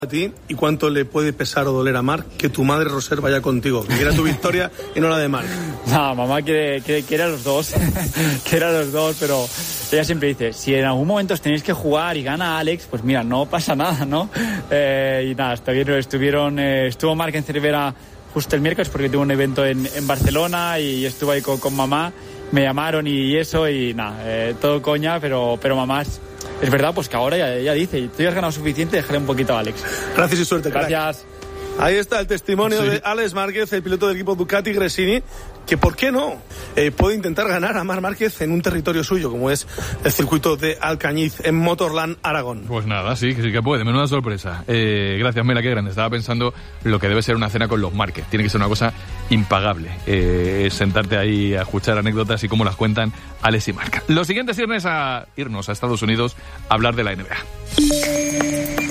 a ti y cuánto le puede pesar o doler a Marc que tu madre Roser vaya contigo, que quiera tu victoria y no la de Marc. No, mamá quiere a los dos, quiere a los dos, pero ella siempre dice, si en algún momento os tenéis que jugar y gana Alex, pues mira, no pasa nada, ¿no? Y nada, estuvo Marc en Cervera justo el miércoles porque tuvo un evento en Barcelona y estuve ahí con mamá, me llamaron y eso y nada, todo coña, pero mamá es verdad, pues que ahora ya dice, tú ya has ganado suficiente, déjale un poquito a Alex. Gracias y suerte. Gracias. Crack. Ahí está el testimonio de Alex Márquez, el piloto del equipo Ducati Gresini, que por qué no puede intentar ganar a Marc Márquez en un territorio suyo, como es el circuito de Alcañiz, en Motorland Aragón. Pues nada, sí que puede, menuda sorpresa. Gracias, Mela, qué grande. Estaba pensando lo que debe ser una cena con los Márquez. Tiene que ser una cosa impagable, sentarte ahí a escuchar anécdotas y cómo las cuentan Alex y Marc. Los siguientes irnos a Estados Unidos a hablar de la NBA.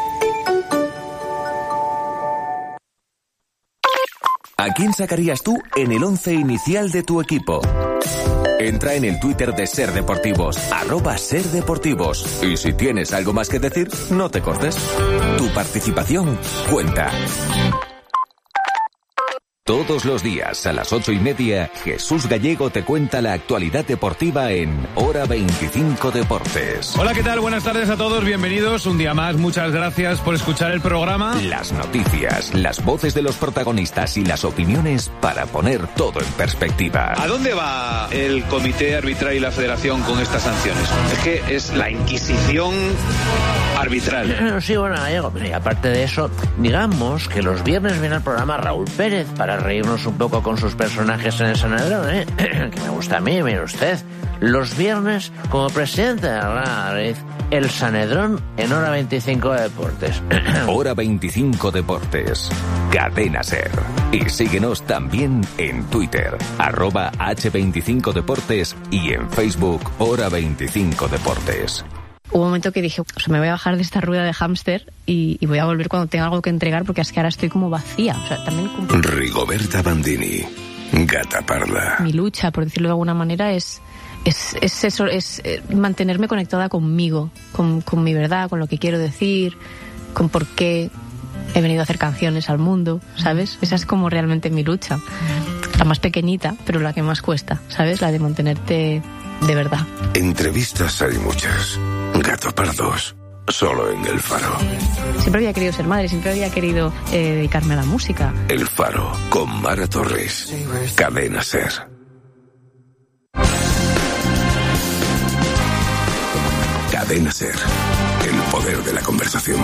¿A quién sacarías tú en el 11 inicial de tu equipo? Entra en el Twitter de Ser Deportivos, @SerDeportivos. Y si tienes algo más que decir, no te cortes. Tu participación cuenta. Todos los días a las 8:30, Jesús Gallego te cuenta la actualidad deportiva en Hora 25 Deportes. Hola, ¿qué tal? Buenas tardes a todos, bienvenidos un día más. Muchas gracias por escuchar el programa. Las noticias, las voces de los protagonistas y las opiniones para poner todo en perspectiva. ¿A dónde va el comité arbitral y la federación con estas sanciones? Es que es la Inquisición arbitral. Sí, bueno, Gallego, y aparte de eso, digamos que los viernes viene al programa Raúl Pérez para reírnos un poco con sus personajes en el Sanedrón, que me gusta a mí, mire usted. Los viernes, como presidente de la Madrid, el Sanedrón en Hora 25 de Deportes. Hora 25 Deportes. Cadena Ser. Y síguenos también en Twitter, @H25 Deportes y en Facebook, Hora 25 Deportes. Hubo un momento que dije, me voy a bajar de esta rueda de hámster y voy a volver cuando tenga algo que entregar, porque es que ahora estoy como vacía. O sea, también Rigoberta Bandini, Gata Parda. Mi lucha, por decirlo de alguna manera, es eso, es mantenerme conectada conmigo, con mi verdad, con lo que quiero decir, con por qué he venido a hacer canciones al mundo, ¿sabes? Esa es como realmente mi lucha. La más pequeñita, pero la que más cuesta, ¿sabes? La de mantenerte de verdad. Entrevistas hay muchas. Gato Pardos, solo en El Faro. Siempre había querido ser madre, siempre había querido dedicarme a la música. El Faro, con Mara Torres. Cadena Ser. Cadena Ser. El poder de la conversación.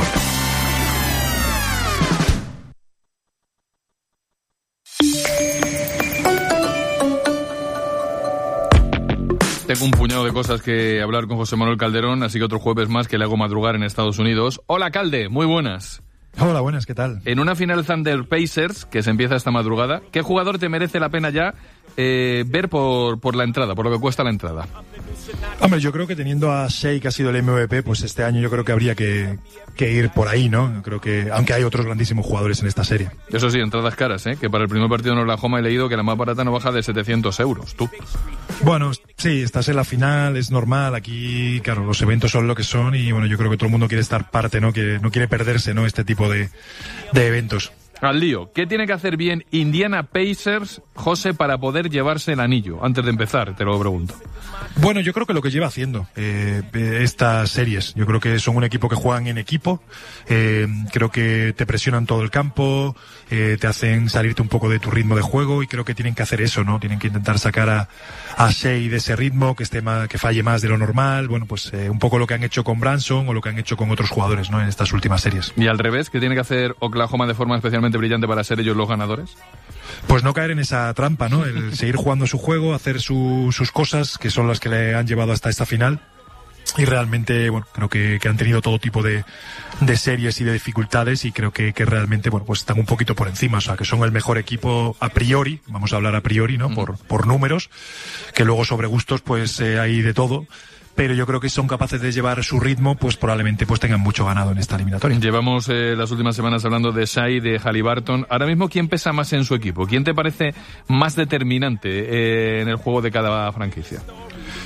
Tengo un puñado de cosas que hablar con José Manuel Calderón, así que otro jueves más que le hago madrugar en Estados Unidos. Hola, Calde, muy buenas. Hola, buenas, ¿qué tal? En una final Thunder Pacers, que se empieza esta madrugada, ¿qué jugador te merece la pena ya ver por la entrada, por lo que cuesta la entrada? Hombre, yo creo que teniendo a Shea, que ha sido el MVP, pues este año yo creo que habría que ir por ahí, ¿no? Creo que, aunque hay otros grandísimos jugadores en esta serie. Eso sí, entradas caras, que para el primer partido en Oklahoma he leído que la más barata no baja de 700 euros, tú. Bueno, sí, estás en la final, es normal, aquí, claro, los eventos son lo que son y bueno, yo creo que todo el mundo quiere estar parte, ¿no? Que no quiere perderse, ¿no? Este tipo de eventos. Al lío, ¿qué tiene que hacer bien Indiana Pacers, José, para poder llevarse el anillo? Antes de empezar, te lo pregunto. Bueno, yo creo que lo que lleva haciendo estas series, yo creo que son un equipo que juegan en equipo, creo que te presionan todo el campo, te hacen salirte un poco de tu ritmo de juego y creo que tienen que hacer eso, ¿no? Tienen que intentar sacar a Shea de ese ritmo, que falle más de lo normal, bueno, pues un poco lo que han hecho con Branson o lo que han hecho con otros jugadores, ¿no? En estas últimas series. Y al revés, ¿qué tiene que hacer Oklahoma de forma especialmente brillante para ser ellos los ganadores? Pues no caer en esa trampa, ¿no? El seguir jugando su juego, hacer sus cosas, que son las que le han llevado hasta esta final. Y realmente, bueno, creo que han tenido todo tipo de series y de dificultades y creo que realmente, bueno, pues están un poquito por encima, o sea, que son el mejor equipo a priori, vamos a hablar a priori, ¿no? Por números, que luego sobre gustos, pues hay de todo. Pero yo creo que son capaces de llevar su ritmo, pues probablemente pues tengan mucho ganado en esta eliminatoria. Llevamos las últimas semanas hablando de Shea y de Haliburton. Ahora mismo, ¿quién pesa más en su equipo? ¿Quién te parece más determinante en el juego de cada franquicia?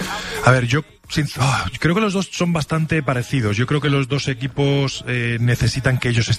A ver, yo creo que los dos son bastante parecidos. Yo creo que los dos equipos necesitan que ellos